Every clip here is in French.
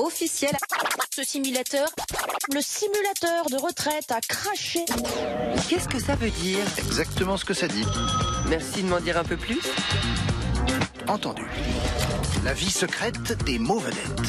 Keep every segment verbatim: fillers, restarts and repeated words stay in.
officiel. Ce simulateur, le simulateur de retraite a craché. Qu'est-ce que ça veut dire? Exactement ce que ça dit. Merci de m'en dire un peu plus. Entendu. La vie secrète des mots vedettes.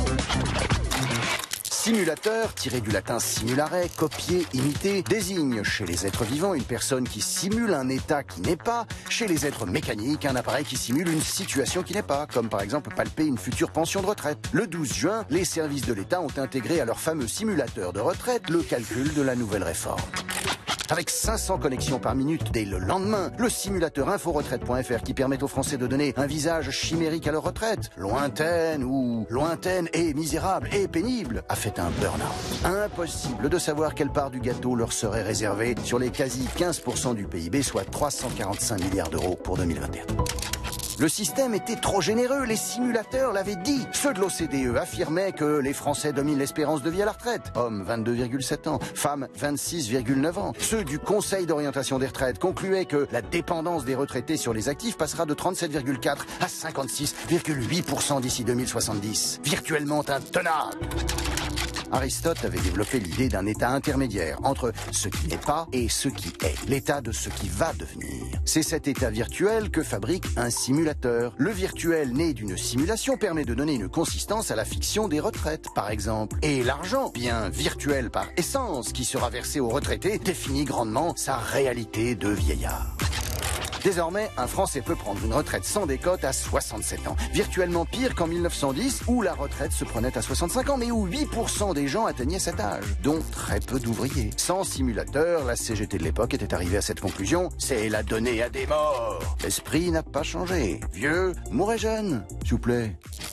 Simulateur, tiré du latin simulare, copier, imiter, désigne chez les êtres vivants une personne qui simule un état qui n'est pas, chez les êtres mécaniques un appareil qui simule une situation qui n'est pas, comme par exemple palper une future pension de retraite. Le douze juin, les services de l'État ont intégré à leur fameux simulateur de retraite le calcul de la nouvelle réforme. Avec cinq cents connexions par minute dès le lendemain, le simulateur info retraite point F R qui permet aux Français de donner un visage chimérique à leur retraite, lointaine ou lointaine et misérable et pénible, a fait un burn-out. Impossible de savoir quelle part du gâteau leur serait réservée sur les quasi quinze pour cent du P I B, soit trois cent quarante-cinq milliards d'euros pour deux mille vingt et un. Le système était trop généreux, les simulateurs l'avaient dit. Ceux de l'O C D E affirmaient que les Français dominent l'espérance de vie à la retraite. Hommes, vingt-deux virgule sept ans. Femmes, vingt-six virgule neuf ans. Ceux du Conseil d'orientation des retraites concluaient que la dépendance des retraités sur les actifs passera de trente-sept virgule quatre à cinquante-six virgule huit pour cent d'ici deux mille soixante-dix. Virtuellement intenable. Aristote avait développé l'idée d'un état intermédiaire entre ce qui n'est pas et ce qui est, l'état de ce qui va devenir. C'est cet état virtuel que fabrique un simulateur. Le virtuel né d'une simulation permet de donner une consistance à la fiction des retraites, par exemple. Et l'argent, bien virtuel par essence, qui sera versé aux retraités, définit grandement sa réalité de vieillard. Désormais, un Français peut prendre une retraite sans décote à soixante-sept ans. Virtuellement pire qu'en mille neuf cent dix, où la retraite se prenait à soixante-cinq ans, mais où huit pour cent des gens atteignaient cet âge, dont très peu d'ouvriers. Sans simulateur, la C G T de l'époque était arrivée à cette conclusion, c'est la donnée à des morts. L'esprit n'a pas changé. Vieux, mourrez jeune, s'il vous plaît.